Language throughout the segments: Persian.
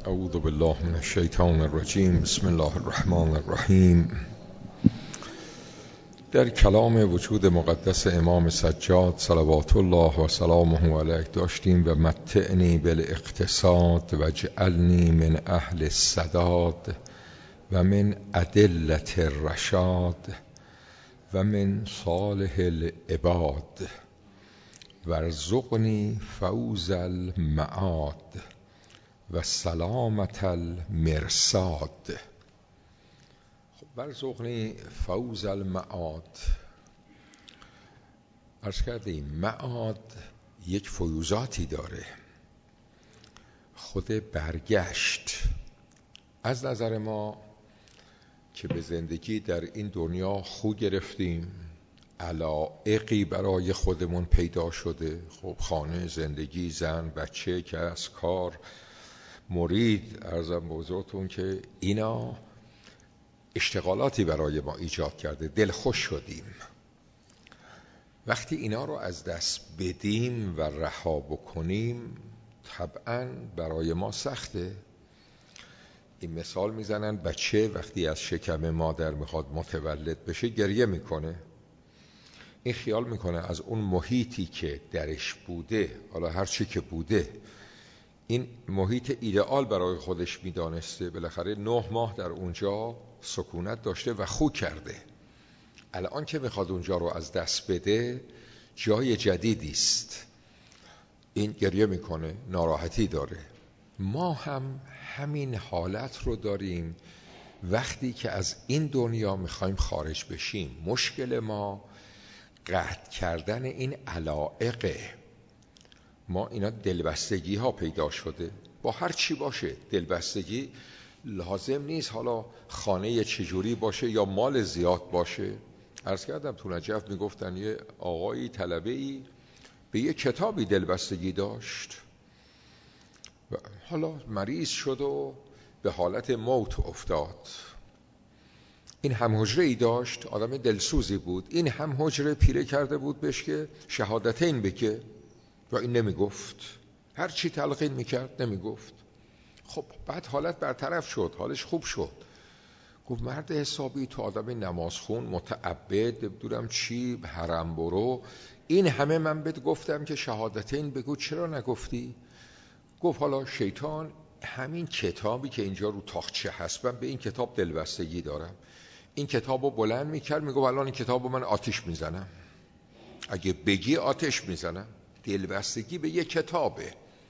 اعوذ بالله من الشیطان الرجیم. بسم الله الرحمن الرحیم. در کلام وجود مقدس امام سجاد صلوات الله و سلامه علیه داشتیم و متعنی بالاقتصاد و جعلنی من اهل السداد و من ادلة الرشاد و من صالح العباد وارزقنی فوز المعاد و سلامت المرصاد. خب وارزقنی فوز المعاد، عرض کردیم معاد یک فیوزاتی داره، خود برگشت. از نظر ما که به زندگی در این دنیا خو گرفتیم، علایقی برای خودمون پیدا شده، خب خانه، زندگی، زن، بچه، کسب، کار، مرید، عرضم بزرگتون که اینا اشتغالاتی برای ما ایجاد کرده، دلخوش شدیم. وقتی اینا رو از دست بدیم و رها بکنیم طبعا برای ما سخته. این مثال میزنن بچه وقتی از شکم مادر میخواد متولد بشه گریه میکنه، این خیال میکنه از اون محیطی که درش بوده، حالا هر چی که بوده، این محیط ایدئال برای خودش میدانسته، بالاخره 9 ماه در اونجا سکونت داشته و خو کرده. الان که میخواد اونجا رو از دست بده جای جدیدی است، این گریه میکنه، ناراحتی داره. ما هم همین حالت رو داریم وقتی که از این دنیا میخوایم خارج بشیم. مشکل ما قطع کردن این علایقه. ما اینا دلبستگی ها پیدا شده، با هر چی باشه دلبستگی. لازم نیست حالا خانه چجوری باشه یا مال زیاد باشه. عرض کردم تو نجف میگفتن یه آقایی طلبه‌ای به یه کتابی دلبستگی داشت و حالا مریض شد و به حالت موت افتاد. این هم حجره‌ای داشت، آدم دلسوزی بود، این هم حجره پیره کرده بود بهش که شهادتین بگه و این نمیگفت، هر چی تلقین میکرد نمیگفت. خب بعد حالت برطرف شد، حالش خوب شد. گفت مرد حسابی، تو آدم نمازخون، متعبد، نمیدونم چی، حرم برو، این همه من بهت گفتم که شهادتین بگو، چرا نگفتی؟ گفت حالا شیطان، همین کتابی که اینجا رو تاقچه هست، من به این کتاب دلبستگی دارم. این کتابو بلند میکرد، میگفت الان این کتابو من آتش میزنم، اگه بگی آتش میزنم. دلبستگی به یک کتابه.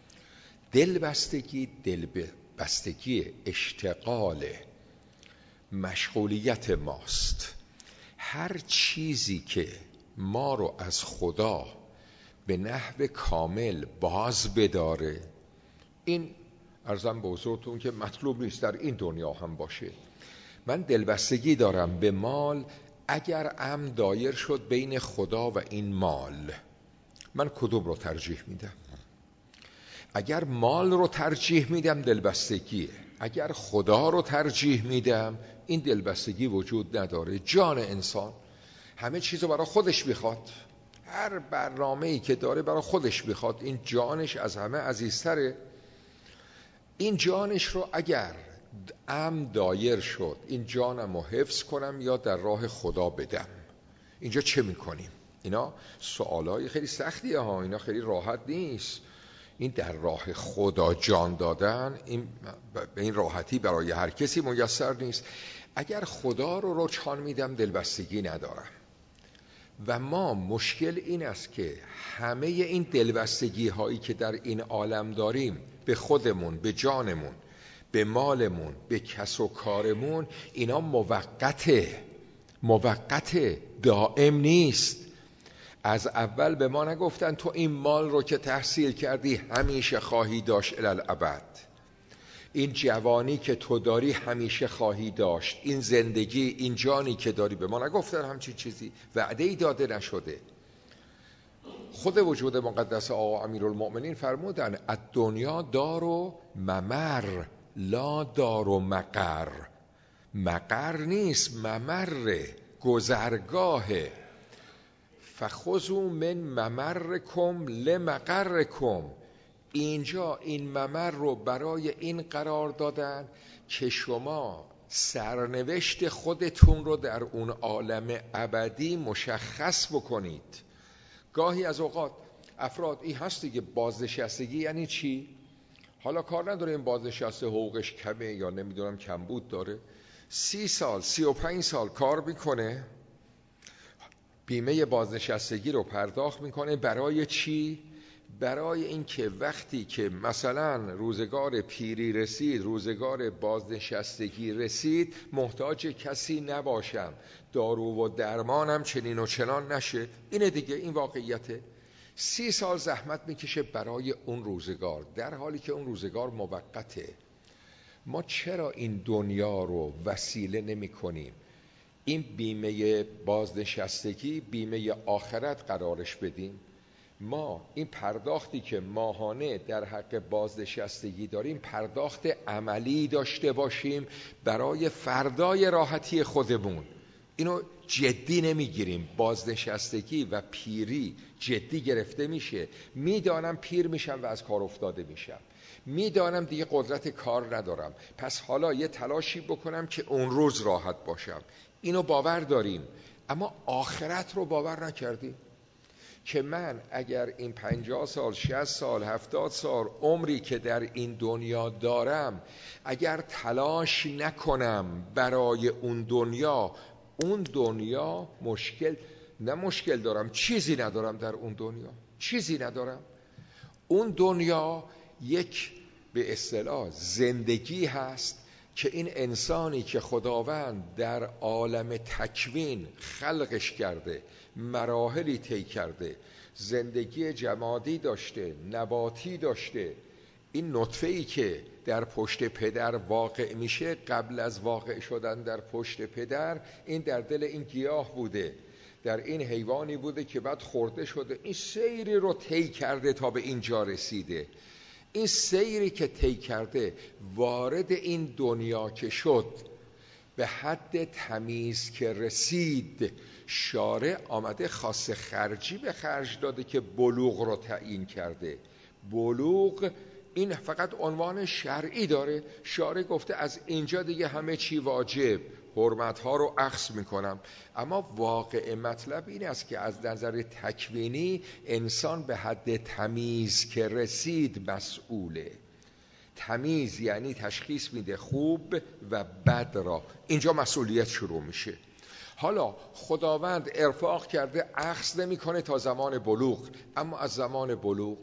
دلبستگی اشتغال مشغولیت ماست. هر چیزی که ما رو از خدا به نحو کامل باز بداره، این عرضم به حضورتون که مطلوب نیست در این دنیا هم باشه. من دلبستگی دارم به مال، اگر امر دایر شد بین خدا و این مال، من کدوم رو ترجیح میدم؟ اگر مال رو ترجیح میدم دلبستگیه، اگر خدا رو ترجیح میدم این دلبستگی وجود نداره. جان انسان همه چیز رو برای خودش میخواد، هر برنامه‌ای که داره برای خودش میخواد، این جانش از همه عزیزتره. این جانش رو اگر امر دایر شد این جانم رو حفظ کنم یا در راه خدا بدم، اینجا چه میکنیم؟ اینا سوالای خیلی سختیه ها، اینا خیلی راحت نیست. این در راه خدا جان دادن، این به این راحتی برای هر کسی میسر نیست. اگر خدا رو رجحان میدم دلبستگی ندارم. و ما مشکل این است که همه این دلبستگی هایی که در این عالم داریم، به خودمون، به جانمون، به مالمون، به کس و کارمون، اینا موقته، دائم نیست. از اول به ما نگفتن تو این مال رو که تحصیل کردی همیشه خواهی داشت الالعبد، این جوانی که تو داری همیشه خواهی داشت، این زندگی، این جانی که داری. به ما نگفتن همچین چیزی، وعده‌ای داده نشده. خود وجود مقدس آقا امیرالمؤمنین فرمودن الدنیا دار و ممر لا دار و مقر. مقر نیست، ممر، گذرگاهه. فخذوا من ممرکم لمقرکم. اینجا این ممر رو برای این قرار دادن که شما سرنوشت خودتون رو در اون عالم ابدی مشخص بکنید. گاهی از اوقات افراد این هست دیگه، بازنشستگی یعنی چی؟ حالا کار نداره این بازنشسته حقوقش کمه یا نمیدونم کمبود داره، 30 سال 35 سال کار میکنه، بیمه بازنشستگی رو پرداخت میکنه. برای چی؟ برای اینکه وقتی که مثلا روزگار پیری رسید، روزگار بازنشستگی رسید، محتاج کسی نباشم، دارو و درمانم چنین و چنان نشه. اینه دیگه، این واقعیته. 30 سال زحمت میکشه برای اون روزگار، در حالی که اون روزگار موقته. ما چرا این دنیا رو وسیله نمی کنیم این بیمه بازنشستگی، بیمه آخرت قرارش بدیم؟ ما این پرداختی که ماهانه در حق بازنشستگی داریم پرداخت عملی داشته باشیم برای فردای راحتی خودمون. اینو جدی نمیگیریم. بازنشستگی و پیری جدی گرفته میشه. میدانم پیر میشم و از کار افتاده میشم، میدانم دیگه قدرت کار ندارم، پس حالا یه تلاشی بکنم که اون روز راحت باشم. اینو باور داریم، اما آخرت رو باور نکردیم که من اگر این 50 سال 60 سال 70 سال عمری که در این دنیا دارم اگر تلاش نکنم برای اون دنیا مشکل دارم، چیزی ندارم در اون دنیا، چیزی ندارم. اون دنیا یک به اصطلاح زندگی هست که این انسانی که خداوند در عالم تکوین خلقش کرده، مراحلی طی کرده، زندگی جمادی داشته، نباتی داشته. این نطفه‌ای که در پشت پدر واقع میشه، قبل از واقع شدن در پشت پدر این در دل این گیاه بوده، در این حیوانی بوده که بعد خورده شده. این سیری رو طی کرده تا به اینجا رسیده. این سیری که طی کرده وارد این دنیا که شد، به حد تمیز که رسید، شارع آمده خاص خرجی به خرج داده که بلوغ رو تعیین کرده. بلوغ این فقط عنوان شرعی داره. شارع گفته از اینجا دیگه همه چی واجب، حرمت‌ها رو اخذ میکنم. اما واقع مطلب این است که از نظر تکوینی انسان به حد تمیز که رسید مسئوله. تمیز یعنی تشخیص میده خوب و بد را، اینجا مسئولیت شروع میشه. حالا خداوند ارفاق کرده اخذ نمیکنه تا زمان بلوغ، اما از زمان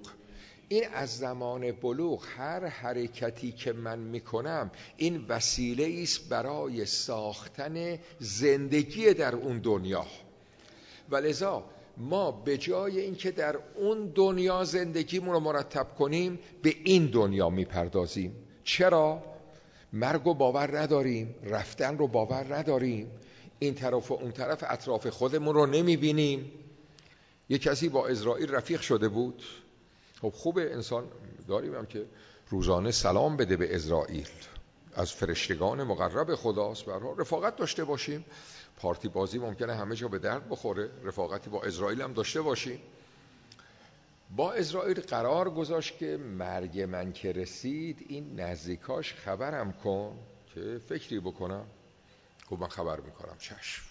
بلوغ هر حرکتی که من میکنم این وسیله است برای ساختن زندگی در اون دنیا. ولذا ما به جای اینکه در اون دنیا زندگیمون رو مرتب کنیم، به این دنیا میپردازیم. چرا؟ مرگ رو باور نداریم، رفتن رو باور نداریم، این طرف و اون طرف اطراف خودمون رو نمیبینیم. یک کسی با اسرائیل رفیق شده بود. خب خوبه، انسان داریم هم که روزانه سلام بده به اسرائیل، از فرشتگان مقرب خداست، برای رفاقت داشته باشیم. پارتی بازی ممکنه همه جا به درد بخوره، رفاقتی با اسرائیل هم داشته باشیم. با اسرائیل قرار گذاشت که مرگ من که رسید این نزدیکاش خبرم کن که فکری بکنم. گفت من خبر میکنم، چشم.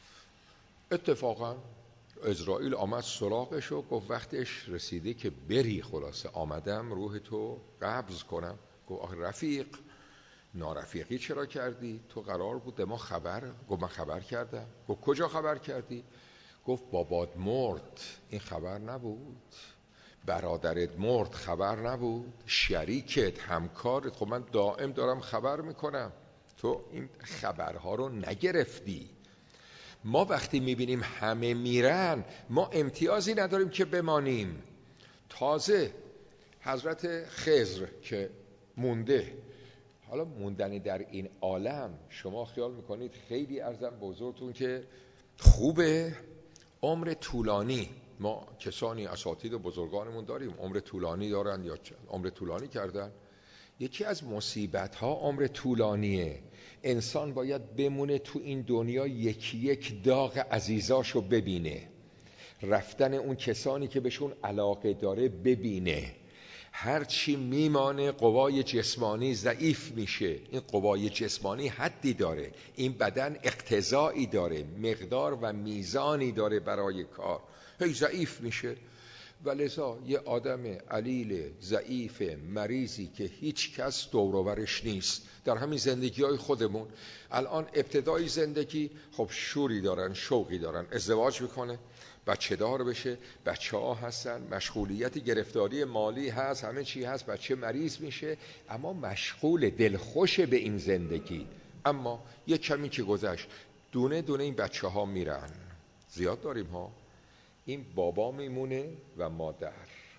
اتفاقا اسرائیل آمد سراغش و گفت وقتش رسیده که بری. خلاصه آمدم روح تو قبض کنم. گفت آخه رفیق، نارفیقی چرا کردی؟ تو قرار بود ما خبر. گفت من خبر کردم. گفت کجا خبر کردی؟ گفت بابات مرد، این خبر نبود. برادرت مرد، خبر نبود. شریکت، همکارت، خب من دائم دارم خبر میکنم، تو این خبرها رو نگرفتی. ما وقتی میبینیم همه میرن، ما امتیازی نداریم که بمانیم. تازه حضرت خضر که مونده، حالا موندن در این عالم شما خیال میکنید خیلی ارزم بزرگتون که خوبه؟ عمر طولانی، ما کسانی اساتید و بزرگانمون داریم عمر طولانی دارن یا عمر طولانی کردن. یکی از مصیبت‌ها عمر طولانیه. انسان باید بمونه تو این دنیا یکی یک داغ عزیزاشو ببینه، رفتن اون کسانی که بهشون علاقه داره ببینه، هرچی میمانه قوای جسمانی ضعیف میشه. این قوای جسمانی حدی داره، این بدن اقتضایی داره، مقدار و میزانی داره برای کار، هی ضعیف میشه. و لذا یه آدم علیل ضعیف مریضی که هیچ کس دور و برش نیست در همین زندگی های خودمون، الان ابتدای زندگی خب شوری دارن، شوقی دارن، ازدواج میکنه، بچه دار بشه، بچه ها هستن، مشغولیت گرفتاری مالی هست، همه چی هست، بچه مریض میشه، اما مشغول دلخوش به این زندگی. اما یه کمی که گذشت دونه دونه این بچه ها میرن، زیاد داریم ها، این بابا میمونه و مادر.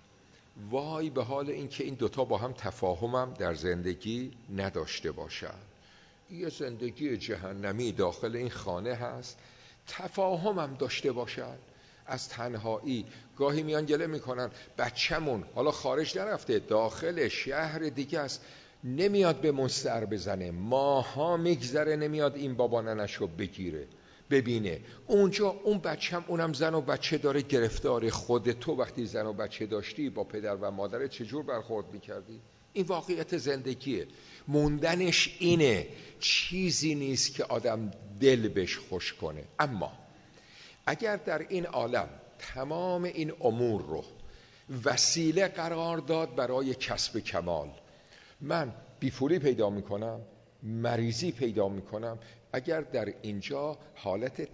وای به حال این که این دوتا با هم تفاهمم در زندگی نداشته باشن. یه زندگی جهنمی داخل این خانه هست، تفاهمم داشته باشن. از تنهایی گاهی میان گله میکنن بچه‌مون حالا خارج نرفته، داخل شهر دیگه است، نمیاد به مستر بزنه، ماها میگذره نمیاد این بابا ننشو بگیره ببینه. اونجا اون بچه‌م، اونم زن و بچه داره گرفتار. خود تو وقتی زن و بچه داشتی با پدر و مادر چجور برخورد میکردی؟ این واقعیت زندگیه، موندنش اینه، چیزی نیست که آدم دل بهش خوش کنه. اما اگر در این عالم تمام این امور رو وسیله قرار داد برای کسب کمال، من بیپولی پیدا میکنم، مریضی پیدا میکنم، اگر در اینجا حالت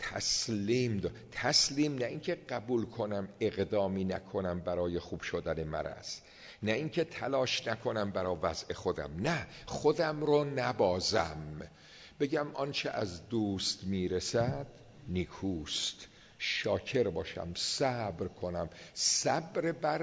تسلیم نه اینکه قبول کنم اقدامی نکنم برای خوب شدن مرض، نه اینکه تلاش نکنم برای وضع خودم، نه خودم رو نبازم، بگم آنچه از دوست میرسد نیکوست، شاکر باشم، صبر کنم، صبر بر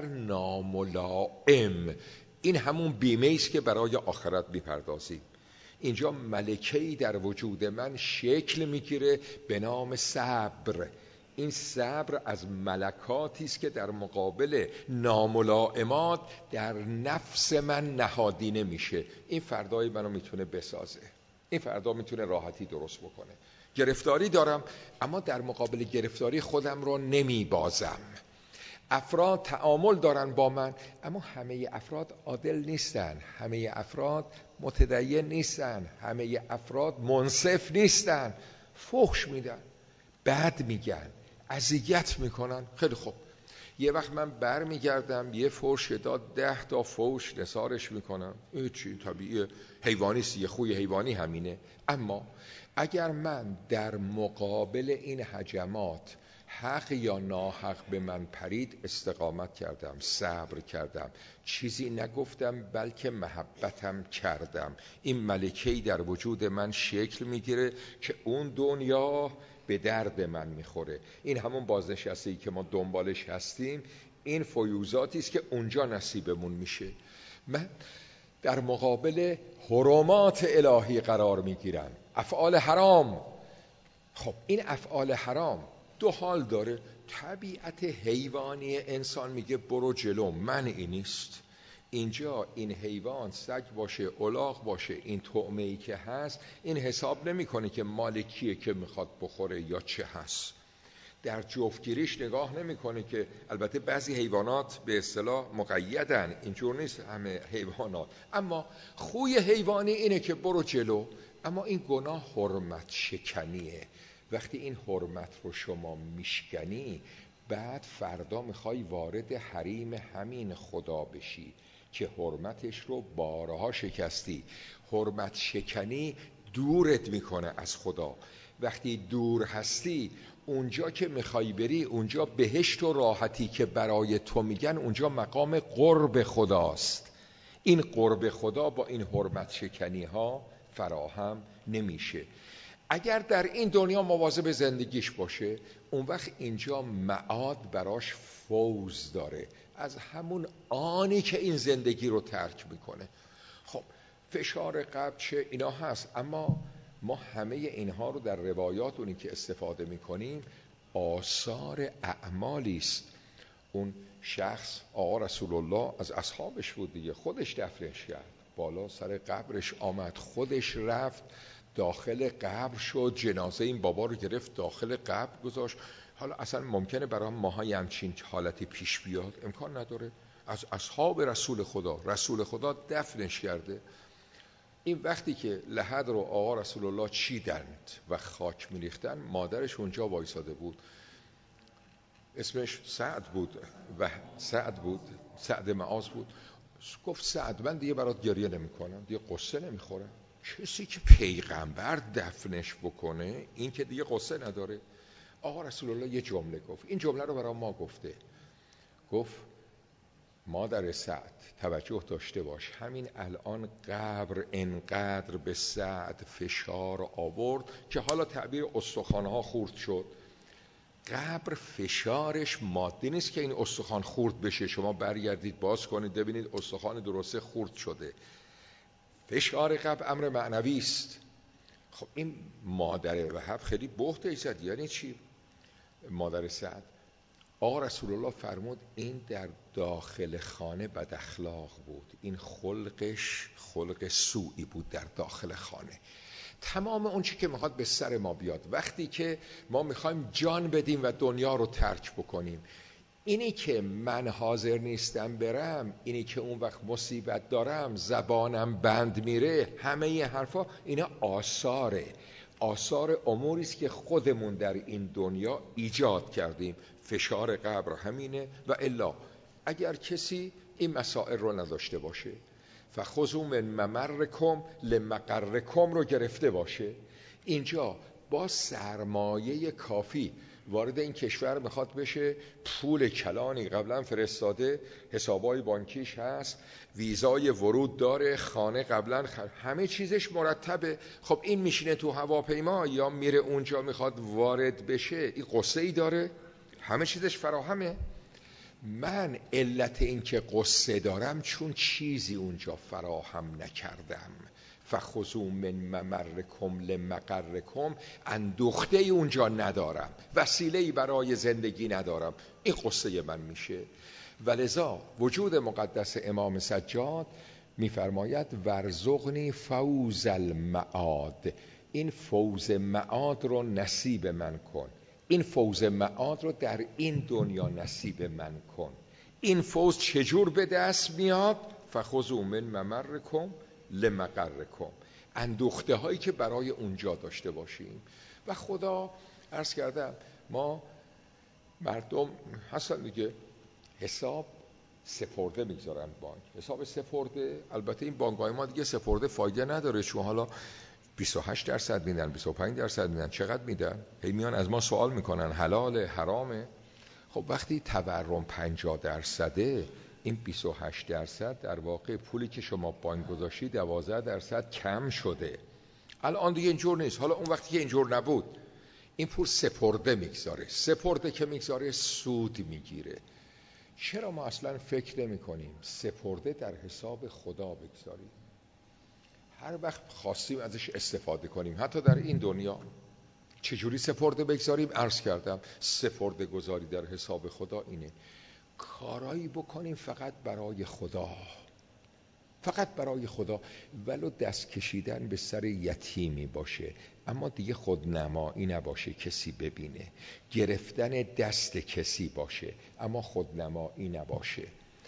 ناملائم. این همون بیمه است که برای آخرت میپردازیم. اینجا ملکه‌ای در وجود من شکل میگیره به نام صبر. این صبر از ملکاتی است که در مقابل ناملائمات در نفس من نهادینه میشه. این فردای منو میتونه بسازه، این فردا میتونه راحتی درست بکنه. گرفتاری دارم اما در مقابل گرفتاری خودم رو نمیبازم. افراد تعامل دارن با من اما همه افراد عادل نیستن، همه افراد متدین نیستن، همه افراد منصف نیستن، فحش میدن، بد میگن، اذیت میکنن. خیلی خوب، یه وقت من بر میگردم یه فحش داد 10 تا فحش نثارش میکنم، چی طبیعیه، حیوانیست، یه خوی حیوانی همینه. اما اگر من در مقابل این هجمات حق یا ناحق به من پرید استقامت کردم، صبر کردم، چیزی نگفتم بلکه محبتم کردم، این ملکه‌ای در وجود من شکل میگیره که اون دنیا به درد من میخوره. این همون بازنشسته‌ای که ما دنبالش هستیم، این فیوزاتی است که اونجا نصیبمون میشه. من در مقابل حرمات الهی قرار میگیرم، افعال حرام. خب این افعال حرام دو حال داره. طبیعت حیوانی انسان میگه برو جلو، منعی نیست. اینجا این حیوان سگ باشه، الاغ باشه، این طعمه‌ای که هست این حساب نمیکنه که مال کیه که میخواد بخوره یا چه هست. در جفتگیریش نگاه نمیکنه که البته بعضی حیوانات به اصطلاح مقیدن، اینجور نیست همه حیوانات، اما خوی حیوانی اینه که برو جلو. اما این گناه حرمت شکنیه. وقتی این حرمت رو شما میشکنی بعد فردا میخوای وارد حریم همین خدا بشی که حرمتش رو بارها شکستی. حرمت شکنی دورت میکنه از خدا. وقتی دور هستی اونجا که میخوای بری، اونجا بهشت و راحتی که برای تو میگن، اونجا مقام قرب خداست. این قرب خدا با این حرمت شکنی ها فراهم نمیشه. اگر در این دنیا مواظب زندگیش باشه، اون وقت اینجا معاد براش فوز داره از همون آنی که این زندگی رو ترک میکنه. خب فشار قبل چه اینا هست، اما ما همه اینها رو در روایات اونی که استفاده میکنیم آثار اعمالی است. اون شخص آقا رسول الله از اصحابش بود دیگه، خودش دفنش کرد، بالا سر قبرش آمد، خودش رفت داخل قبر شد، جنازه این بابا رو گرفت داخل قبر گذاشت. حالا اصلا ممکنه برای ماها همچین حالتی پیش بیاد؟ امکان نداره. از اصحاب رسول خدا دفنش کرده. این وقتی که لحد رو آقا رسول الله چیدند و خاک میریختن، مادرش اونجا وایساده بود، اسمش سعد بود، سعد معاذ بود. گفت سعد، من دیگه برات گریه نمی کنم، دیگه قصه نمی خورم. کسی که پیغمبر دفنش بکنه، این که دیگه قصه نداره. آقا رسول الله یه جمله گفت، این جمله رو برای ما گفته. گفت مادر سعد توجه داشته باش، همین الان قبر انقدر به سعد فشار آورد که حالا تعبیر استخوان‌ها خورد شد. قبر فشارش مادی نیست که این استخوان خورد بشه، شما برگردید باز کنید ببینید استخوان درسته خورد شده. فشار قبر امر معنوی است. خب این مادر وهب خیلی بهت ایزد. یعنی چی؟ مادر سعد. آقا رسول الله فرمود این در داخل خانه بد اخلاق بود، این خلقش خلق سوئی بود در داخل خانه. تمام اون چی که میخواد به سر ما بیاد وقتی که ما میخوایم جان بدیم و دنیا رو ترک بکنیم، اینی که من حاضر نیستم برم، اینی که اون وقت مصیبت دارم، زبانم بند میره، همه این حرفا اینا آثار اموری است که خودمون در این دنیا ایجاد کردیم. فشار قبر همینه. و الا اگر کسی این مسائل رو نداشته باشه، فخذوا من ممرکم لمقرکم رو گرفته باشه، اینجا با سرمایه کافی وارد این کشور میخواد بشه، پول کلانی قبلا فرستاده، حسابای بانکیش هست، ویزای ورود داره، خانه قبلا همه چیزش مرتبه. خب این میشینه تو هواپیما یا میره اونجا میخواد وارد بشه، این قصه ای داره؟ همه چیزش فراهمه. من علت این که قصه دارم چون چیزی اونجا فراهم نکردم. فخذوا من ممرکم لمقرکم، اندوخته اونجا ندارم، وسیله‌ای برای زندگی ندارم. این قصه من میشه. ولذا وجود مقدس امام سجاد میفرماید ورزقنی فوز المعاد، این فوز معاد رو نصیب من کن، این فوز معاد رو در این دنیا نصیب من کن. این فوز چجور به دست میاد؟ فخذوا من ممرکم لمقرکم، اندوخته هایی که برای اونجا داشته باشیم. و خدا عرض کردم ما مردم هستن دیگه حساب سپرده میگذارن بانک، حساب سپرده. البته این بانک‌های ما دیگه سپرده فایده نداره، چون حالا 28% میدن، 25% میدن، چقدر میدن؟ هی میان از ما سوال میکنن حلاله حرامه. خب وقتی تورم 50%، این 28% در واقع پولی که شما بانک گذاشتی 12% کم شده. الان دیگه اینجور نیست. حالا اون وقتی که اینجور نبود این پول سپرده میگذاره، سپرده که میگذاره سود میگیره. چرا ما اصلا فکر نمی کنیم سپرده در حساب خدا بگذاریم، هر وقت خواستیم ازش استفاده کنیم، حتی در این دنیا. چجوری سپرده بگذاریم؟ عرض کردم سپرده گذاری در حساب خدا اینه کارایی بکنیم فقط برای خدا، فقط برای خدا، ولو دست کشیدن به سر یتیمی باشه اما دیگه خودنمایی نباشه کسی ببینه، گرفتن دست کسی باشه اما خودنمایی نباشه،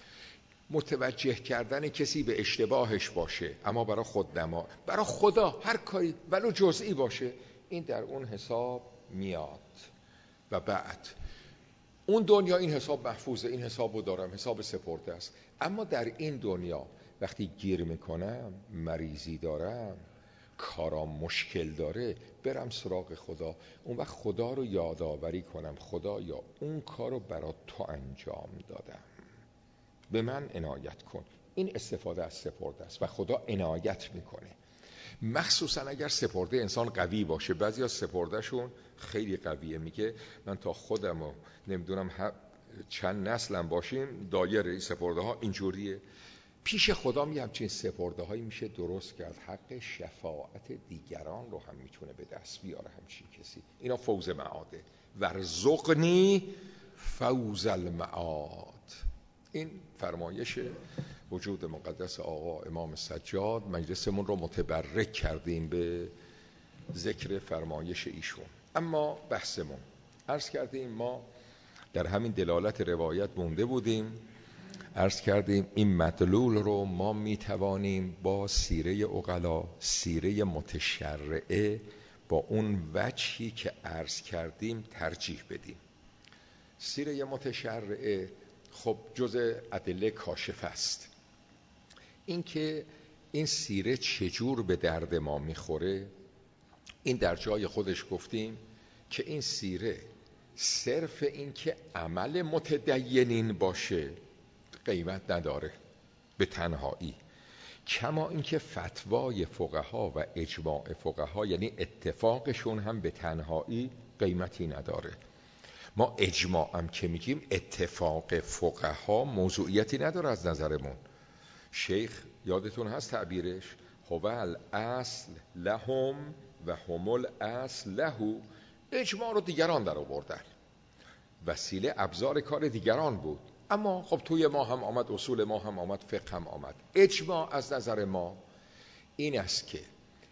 متوجه کردن کسی به اشتباهش باشه اما برای خودنما، برای خدا هر کاری ولو جزئی باشه، این در اون حساب میاد. و بعد اون دنیا این حساب محفوظه، این حسابو دارم، حساب سپرده است. اما در این دنیا وقتی گیر میکنم، مریضی دارم، کارام مشکل داره، برم سراغ خدا، اون وقت خدا رو یادآوری کنم، خدا یا اون کارو برات تو انجام دادم، به من عنایت کن. این استفاده از سپرده است و خدا عنایت میکنه، مخصوصا اگر سپرده انسان قوی باشه. بعضی از سپردهشون خیلی قویه، میگه من تا خودم و نمیدونم چند نسلم باشیم دایره سپرده ها اینجوریه. پیش خدا می همچین سپرده هایی میشه درست کرد، حق شفاعت دیگران رو هم میتونه به دست بیاره همچین کسی. اینا فوز معاده. ورزقنی فوز المعاد، این فرمایش وجود مقدس آقا امام سجاد. مجلسمون رو متبرک کردیم به ذکر فرمایش ایشون. اما بحثمون عرض کردیم ما در همین دلالت روایت مونده بودیم عرض کردیم این مدلول رو ما میتوانیم با سیره عقلا، سیره متشرعه، با اون وجهی که عرض کردیم ترجیح بدیم. سیره متشرعه خب جزء ادله کاشف است. این که این سیره چجور به درد ما میخوره، این در جای خودش گفتیم که این سیره صرف این که عمل متدینین باشه قیمت نداره به تنهایی، کما اینکه فتوای فقها و اجماع فقها یعنی اتفاقشون هم به تنهایی قیمتی نداره. ما اجماع هم که میگیم اتفاق فقها موضوعیتی نداره از نظرمون. شیخ یادتون هست تعبیرش هو الاصل لهم و هم الاصل له. اجماع رو دیگران در آوردن، وسیله ابزار کار دیگران بود، اما خب توی ما هم آمد، اصول ما هم آمد، فقه هم آمد. اجماع از نظر ما این است که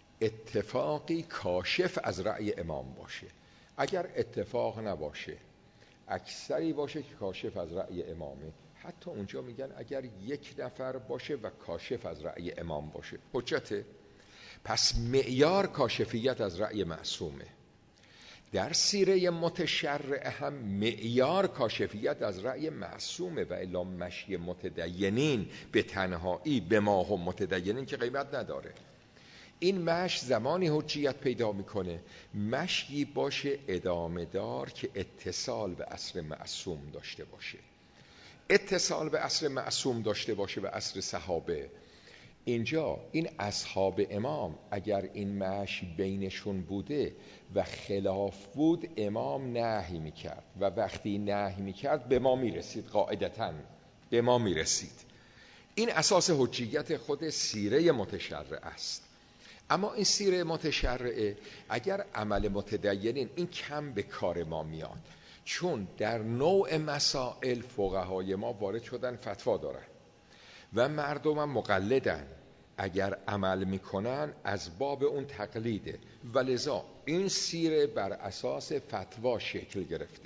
اتفاقی کاشف از رأی امام باشه. اگر اتفاق نباشه، اکثری باشه که کاشف از رأی امامه، حتی اونجا میگن اگر یک نفر باشه و کاشف از رأی امام باشه حجته. پس معیار کاشفیت از رأی معصومه. در سیره متشرعه هم معیار کاشفیت از رأی معصومه، و الا مشی متدینین به تنهایی به ما هم متدینین که قیمت نداره. این مشی زمانی حجیت پیدا میکنه مشی باشه ادامه دار که اتصال به اصل معصوم داشته باشه، اتصال به اصل معصوم داشته باشه و اصل صحابه. اینجا این اصحاب امام اگر این مشی بینشون بوده و خلاف بود، امام نهی میکرد و وقتی نهی میکرد به ما میرسید، قاعدتاً به ما میرسید. این اساس حجیت خود سیره متشرعه است. اما این سیره متشرعه اگر عمل متدینین، این کم به کار ما میاد، چون در نوع مسائل فقهای ما وارد شدن فتوا دارن و مردم هم مقلدن، اگر عمل میکنن از باب اون تقلیده، ولذا این سیره بر اساس فتوا شکل گرفته.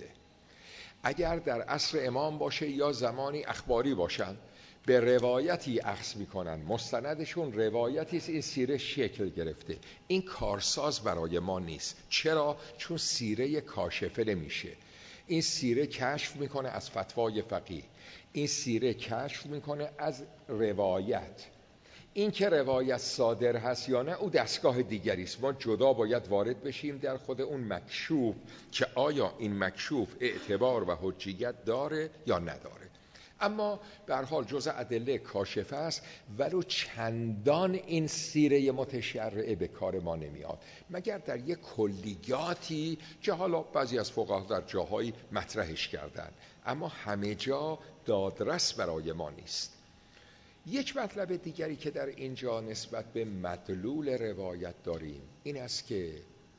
اگر در عصر امام باشه یا زمانی اخباری باشن به روایتی اخذ میکنن، مستندشون روایتی، این سیره شکل گرفته. این کارساز برای ما نیست. چرا؟ چون سیره کاشفه نمیشه. این سیره کشف میکنه از فتوای فقیه، این سیره کشف میکنه از روایت. این که روایت صادر هست یا نه او دستگاه دیگری است. ما جدا باید وارد بشیم در خود اون مکشوف که آیا این مکشوف اعتبار و حجیت داره یا نداره. اما به هر حال جزء ادله کاشفه است، ولو چندان این سیره متشرعه به کار ما نمیاد، مگر در یک کلیاتی که حالا بعضی از فقها در جاهایی مطرحش کردن، اما همه جا دادرس برای ما نیست. یک مطلب دیگری که در اینجا نسبت به مدلول روایت داریم این است که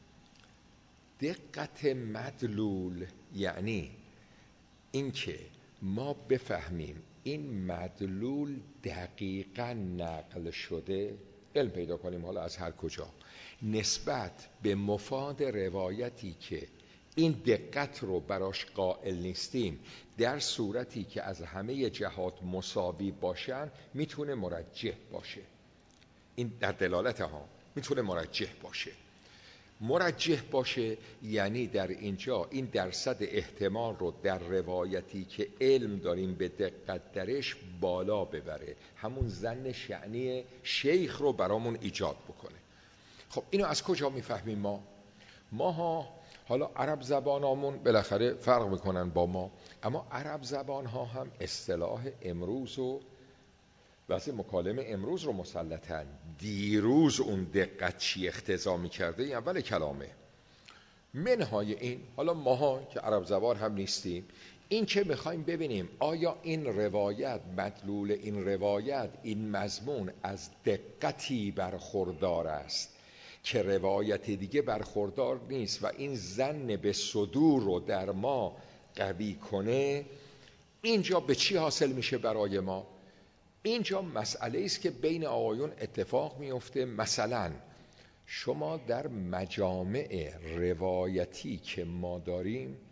دقت مدلول یعنی اینکه ما بفهمیم این مدلول دقیقاً نقل شده، علم پیدا کنیم حالا از هر کجا، نسبت به مفاد روایتی که این دقت رو براش قائل نیستیم، در صورتی که از همه جهات مساوی باشن میتونه مرجح باشه. این در دلالت ها میتونه مرجح باشه. مرجح باشه یعنی در اینجا این درصد احتمال رو در روایتی که علم داریم به دقت درش بالا ببره، همون ظن شأنی شیخ رو برامون ایجاد بکنه. خب اینو از کجا میفهمیم ما حالا عرب زبانامون بالاخره فرق میکنن با ما، اما عرب زبان ها هم اصطلاح امروز و واسه مکالمه امروز رو مسلطن. دیروز اون دقت چی اختزا میکرده این اول کلامه. منهای این حالا ماها که عرب زبان هم نیستیم، این که میخوایم ببینیم آیا این روایت، مدلول این روایت، این مضمون از دقتی برخوردار است که روایت دیگه برخوردار نیست و این ظن به صدور رو در ما قوی کنه، اینجا به چی حاصل میشه برای ما؟ اینجا مسئله است که بین آقایون اتفاق میفته. مثلا شما در مجامع روایتی که ما داریم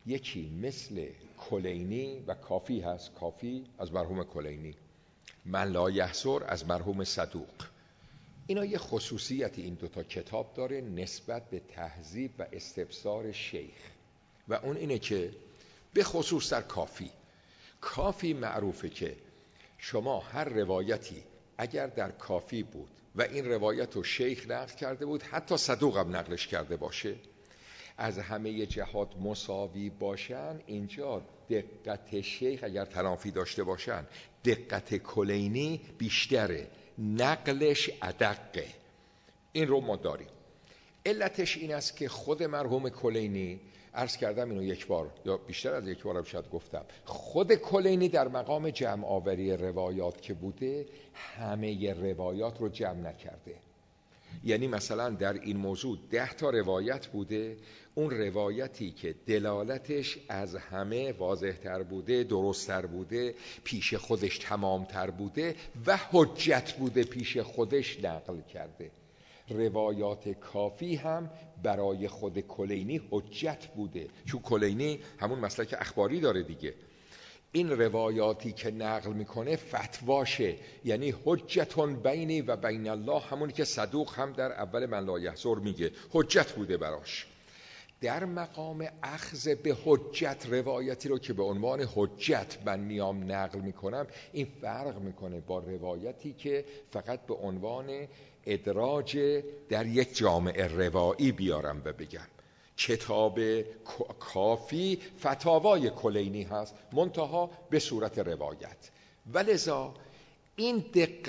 یکی مثل کلینی و کافی هست، کافی از مرحوم کلینی، من لا یحصر از مرحوم صدوق. اینا یه خصوصیتی این دوتا کتاب داره نسبت به تهذیب و استبصار شیخ و اون اینه که به خصوص در کافی معروفه که شما هر روایتی اگر در کافی بود و این روایت رو شیخ نقل کرده بود، حتی صدوق هم نقلش کرده باشه، از همه جهات مساوی باشن، اینجا دقت شیخ اگر تنافی داشته باشن دقت کلینی بیشتره، نقلش ادقه. این رو ما داریم. علتش این است که خود مرحوم کلینی، عرض کردم اینو یک بار یا بیشتر از یک بارم شاید گفتم، خود کلینی در مقام جمع آوری روایات که بوده همه روایات رو جمع نکرده. یعنی مثلا در این موضوع 10 تا روایت بوده، اون روایتی که دلالتش از همه واضح تر بوده، درست تر بوده، پیش خودش تمام تر بوده و حجت بوده پیش خودش نقل کرده. روایات کافی هم برای خود کلینی حجت بوده، چون کلینی همون مسلک اخباری داره دیگه. این روایاتی که نقل میکنه فتواشه، یعنی حجتون بینی و بین الله، همونی که صدوق هم در اول من لا یحصر میگه حجت بوده براش. در مقام اخذ به حجت روایتی رو که به عنوان حجت من میام نقل میکنم، این فرق میکنه با روایتی که فقط به عنوان ادراج در یک جامعه روایی بیارم و بگم. کتاب کافی فتاوای کلینی هست، منتها به صورت روایت. ولذا این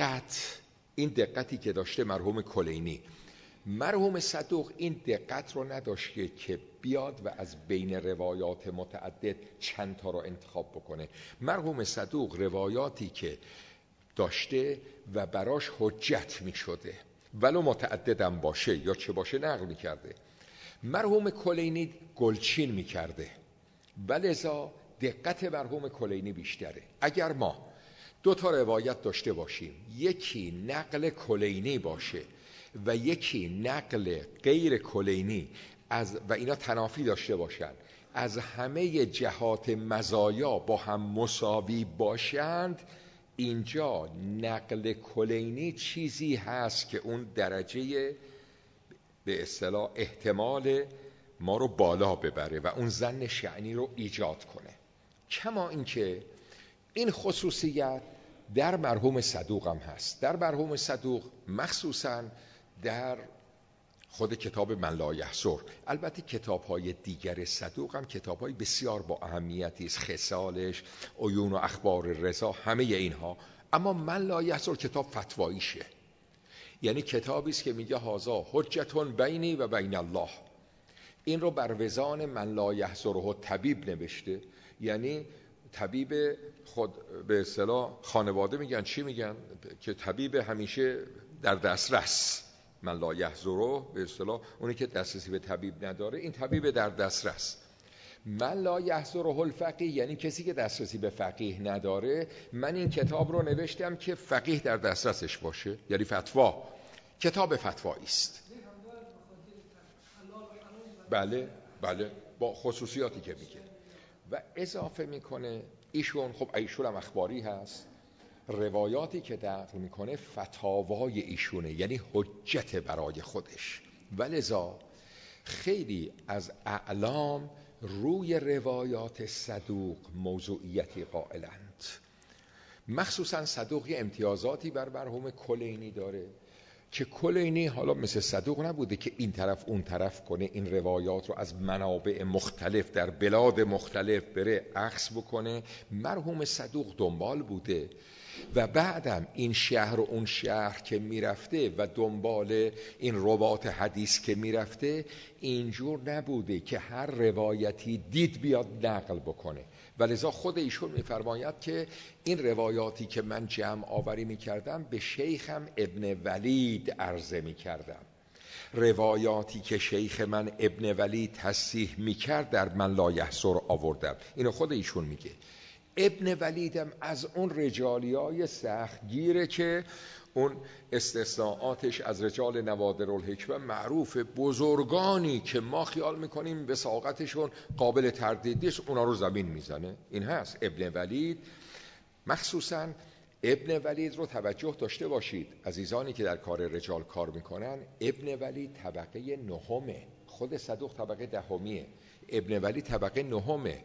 دقتی که داشته مرحوم کلینی، مرحوم صدوق این دقت رو نداشته که بیاد و از بین روایات متعدد چند تا رو انتخاب بکنه. مرحوم صدوق روایاتی که داشته و براش حجت می شده ولو متعددم باشه یا چه باشه نقل می کرده. مرحوم کلینی گلچین می کرده، ولذا دقت مرحوم کلینی بیشتره. اگر ما 2 تا روایت داشته باشیم، یکی نقل کلینی باشه و یکی نقل غیر کلینی و اینا تنافی داشته باشند، از همه جهات مزایا با هم مساوی باشند، اینجا نقل کلینی چیزی هست که اون درجه به اصطلاح احتمال ما رو بالا ببره و اون ظن شأنی رو ایجاد کنه. کما اینکه این خصوصیت در مرحوم صدوق هم هست. در مرحوم صدوق مخصوصاً در خود کتاب من لا یحصر، البته کتاب‌های دیگر صدوق هم کتاب‌های بسیار با اهمیتی است، خصالش، عیون و اخبار رضا، همه اینها. اما من لا یحصر کتاب فتواییشه، یعنی کتابی است که میگه هازا حجتون بینی و بین الله. این رو بر وزان من لا یحصره طبیب نوشته، یعنی طبیب خود به اصطلاح خانواده میگن چی میگن که طبیب همیشه در دسترس، من لا یحصره به اصطلاح اونی که دسترسی به طبیب نداره، این طبیب در دسترس. من لا یحصره الفقیه یعنی کسی که دسترسی به فقیه نداره. من این کتاب رو نوشتم که فقیه در دسترسش باشه، یعنی فتوا، کتاب فتوایی است. بله با خصوصیاتی که میگه و اضافه میکنه ایشون، خب ایشون هم اخباری هست، روایاتی که نقل میکنه فتاوای ایشونه، یعنی حجت برای خودش. ولذا خیلی از اعلام روی روایات صدوق موضوعیتی قائلند. مخصوصا صدوق یه امتیازاتی بر مرحوم کلینی داره که کلینی حالا مثل صدوق نبوده که این طرف اون طرف کنه، این روایات رو از منابع مختلف در بلاد مختلف بره اخذ بکنه. مرحوم صدوق دنبال بوده و بعدم این شهر و اون شهر که میرفته و دنبال این روات حدیث که میرفته، اینجور نبوده که هر روایتی دید بیاد نقل بکنه. ولذا خود ایشون میفرماید که این روایاتی که من جمع آوری میکردم به شیخم ابن ولید عرضه میکردم، روایاتی که شیخ من ابن ولید تصحیح میکرد در من لا یحصر آوردم. اینو خود ایشون میگه. ابن ولیدم از اون رجالیای سختگیره که اون استثناءاتش از رجال نوادر الحکمه معروف، بزرگانی که ما خیال میکنیم وثاقتشون قابل تردید نیست اونا رو زمین میزنه. این هست ابن ولید. مخصوصا ابن ولید رو توجه داشته باشید عزیزانی که در کار رجال کار میکنن. ابن ولید طبقه نهمه، خود صدوق طبقه دهمیه، ابن ولید طبقه نهمه.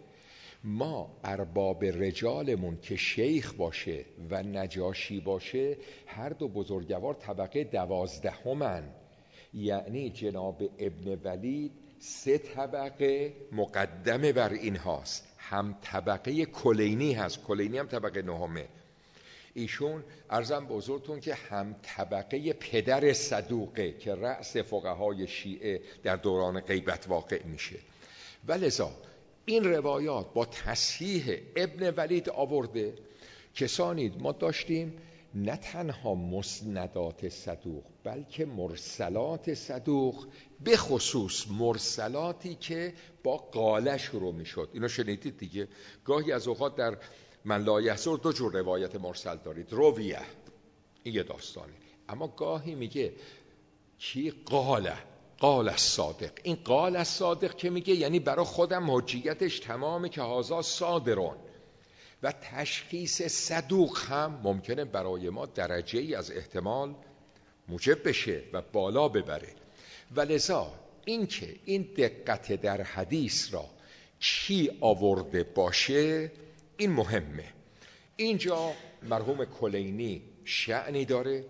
ما ارباب رجالمون که شیخ باشه و نجاشی باشه هر دو بزرگوار طبقه 12، یعنی جناب ابن ولید 3 طبقه مقدمه بر این هاست. هم طبقه کلینی هست، کلینی هم طبقه نهمه. ایشون عرضم به حضورتون که هم طبقه پدر صدوقه که رأس فقهای شیعه در دوران غیبت واقع میشه. ولذا این روایات با تصحیح ابن ولید آورده. کسانی ما داشتیم نه تنها مسندات صدوق بلکه مرسلات صدوق، به خصوص مرسلاتی که با قاله شروع می شد. اینو شنیدید دیگه. گاهی از اوقات در من لا یحضر 2 جور روایت مرسل دارید. رویه، این یه داستانه، اما گاهی میگه کی قاله، قال الصادق. این قال الصادق که میگه یعنی برای خودم حجیتش تمامه که هذا صادرون. و تشخیص صدوق هم ممکنه برای ما درجه ای از احتمال موجب بشه و بالا ببره. ولذا این که این دقت در حدیث را کی آورده باشه این مهمه. اینجا مرحوم کلینی شأنی داره،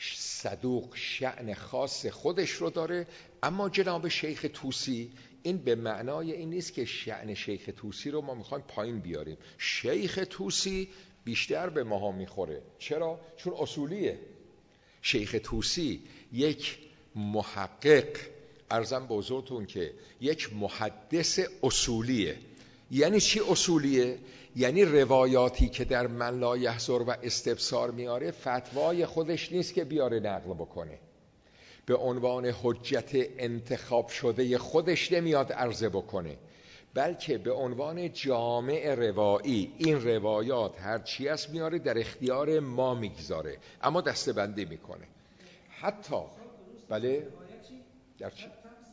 صدوق شأن خاص خودش رو داره، اما جناب شیخ طوسی این به معنای این نیست که شأن شیخ طوسی رو ما میخوایم پایین بیاریم. شیخ طوسی بیشتر به ماها میخوره. چرا؟ چون اصولیه. شیخ طوسی یک محقق، عرضم به حضورتون که یک محدث اصولیه. یعنی چی اصولیه؟ یعنی روایاتی که در من لا یحضر و استبصار میاره فتوای خودش نیست که بیاره نقل بکنه، به عنوان حجت انتخاب شده خودش نمیاد عرضه بکنه، بلکه به عنوان جامع روایی این روایات هر چی است میاره در اختیار ما میگذاره، اما دسته‌بندی میکنه. حتی بله در چی؟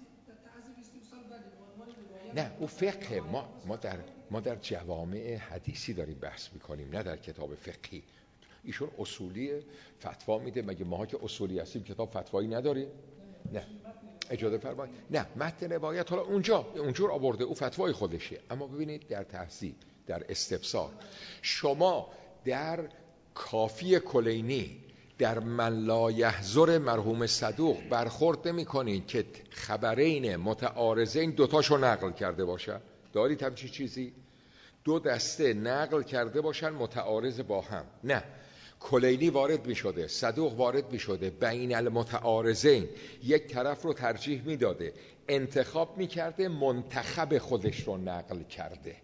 نه او فقه. ما در جوامع حدیثی داریم بحث میکنیم، نه در کتاب فقهی. ایشون اصولی فتوا میده. مگه ماها که اصولی هستیم کتاب فتوایی نداریم؟ نه اجازه فرمایید. نه متن روایت حالا اونجور آورده، او فتوای خودشه. اما ببینید در تهذیب، در استفسار، شما در کافی کلینی در من لا یحضر مرحوم صدوق برخورد نمی کنید که خبرین متعارضین دوتاشو نقل کرده باشن. دارید همچین چیزی؟ 2 دسته نقل کرده باشن متعارض با هم. نه، کلینی وارد می شده، صدوق وارد می شده، بین المتعارضین یک طرف رو ترجیح می داده، انتخاب می کرده، منتخب خودش رو نقل کرده.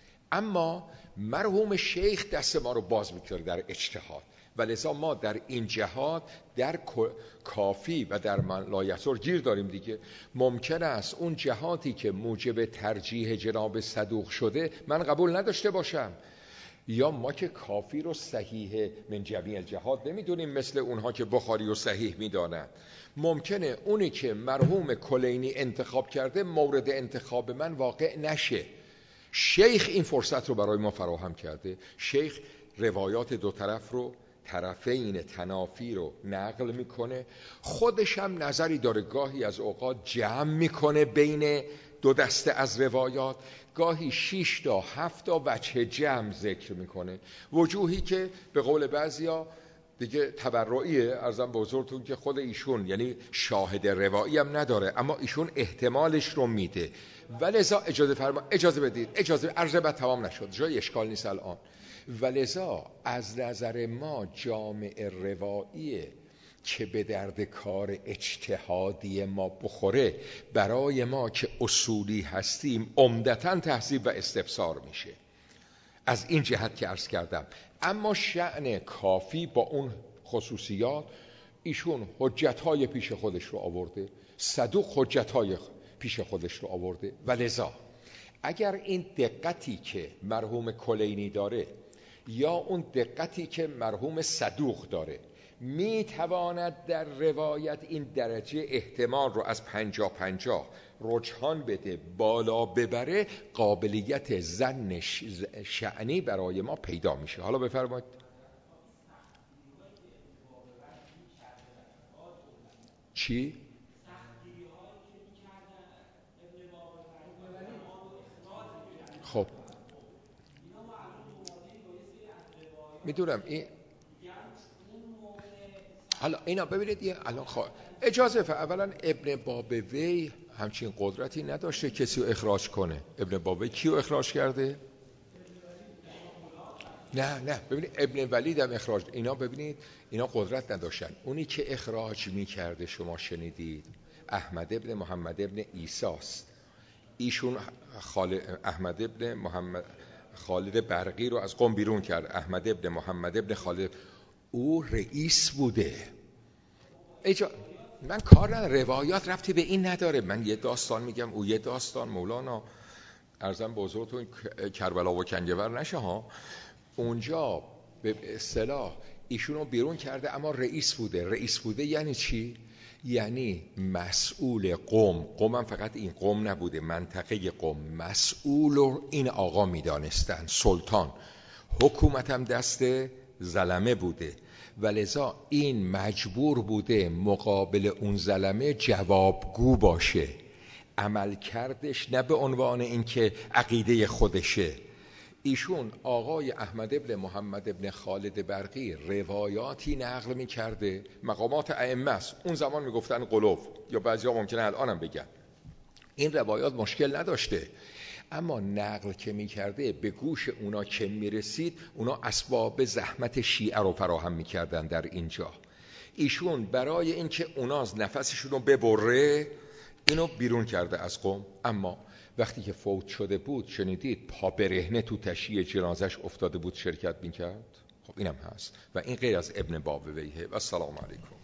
اما مرحوم شیخ دست ما رو باز می کرده در اجتهاد. ولذا ما در این جهات در کافی و در من لا یحضر گیر داریم دیگه. ممکن است اون جهاتی که موجب ترجیح جناب صدوق شده من قبول نداشته باشم، یا ما که کافی رو صحیح من جمیع الجهات نمیدونیم مثل اونها که بخاری رو صحیح میدانند. ممکنه اونی که مرحوم کلینی انتخاب کرده مورد انتخاب من واقع نشه. شیخ این فرصت رو برای ما فراهم کرده. شیخ روایات 2 طرف رو، طرفین تنافی رو نقل میکنه، خودش هم نظری داره، گاهی از اوقات جمع میکنه بین 2 دسته از روایات، گاهی 6 تا 7 تا وجه جمع ذکر میکنه، وجوهی که به قول بعضیا دیگه تبرعیه. عرضم به حضورتون که خود ایشون یعنی شاهد روایی هم نداره، اما ایشون احتمالش رو میده. ولذا اجازه بدید، عرض بعد تمام نشد، جای اشکال نیست الان. ولذا از نظر ما جامع رواییه که به درد کار اجتهادی ما بخوره، برای ما که اصولی هستیم عمدتاً تهذیب و استفسار میشه. از این جهت که عرض کردم. اما شأن کافی با اون خصوصیات، ایشون حجتهای پیش خودش رو آورده، صدوق حجتهای پیش خودش رو آورده. ولذا اگر این دقتی که مرحوم کلینی داره یا اون دقتی که مرحوم صدوق داره میتواند در روایت این درجه احتمال رو از 50-50 رجحان بده، بالا ببره، قابلیت ظن شأنی برای ما پیدا میشه. حالا بفرمایید. چی؟ خب میدونم این حالا اینا ببینید الان اجازه اولا ابن بابوی همچین قدرتی نداشته کسی رو اخراج کنه. ابن بابوی کیو اخراج کرده؟ نه ببینید ابن ولید هم اخراج، اینا ببینید اینا قدرت نداشتن. اونی که اخراج میکرده شما شنیدید احمد ابن محمد ابن عیساست. ایشون احمد ابن محمد خالد برقی رو از قم بیرون کرد. احمد ابن محمد ابن خالد او رئیس بوده. من کار ندارم، روایات ربطی به این نداره. من یه داستان میگم او یه داستان. مولانا ارزم بزرگتون کربلا و کنگور نشه ها، اونجا به اصطلاح ایشون رو بیرون کرده اما رئیس بوده. رئیس بوده یعنی چی؟ یعنی مسئول قم هم فقط این قم نبوده، منطقه قم مسئول رو این آقا میدانستن، سلطان. حکومت هم دست زلمه بوده و لذا این مجبور بوده مقابل اون زلمه جوابگو باشه. عمل کردش نه به عنوان اینکه عقیده خودشه. ایشون آقای احمد ابن محمد ابن خالد برقی روایاتی نقل می کرده، مقامات ائمه است. اون زمان می گفتن قلوب، یا بعضی ها ممکنه الانم بگن. این روایات مشکل نداشته، اما نقل که می کرده به گوش اونا که می رسید، اونا اسباب زحمت شیعه رو فراهم می کردن در اینجا. ایشون برای اینکه اونا نفسشون رو ببره اینو بیرون کرده از قم. اما وقتی که فوت شده بود شنیدید پا برهنه تو تشییع جنازش افتاده بود شرکت میکرد. خب اینم هست و این غیر از ابن بابویه. و السلام علیکم.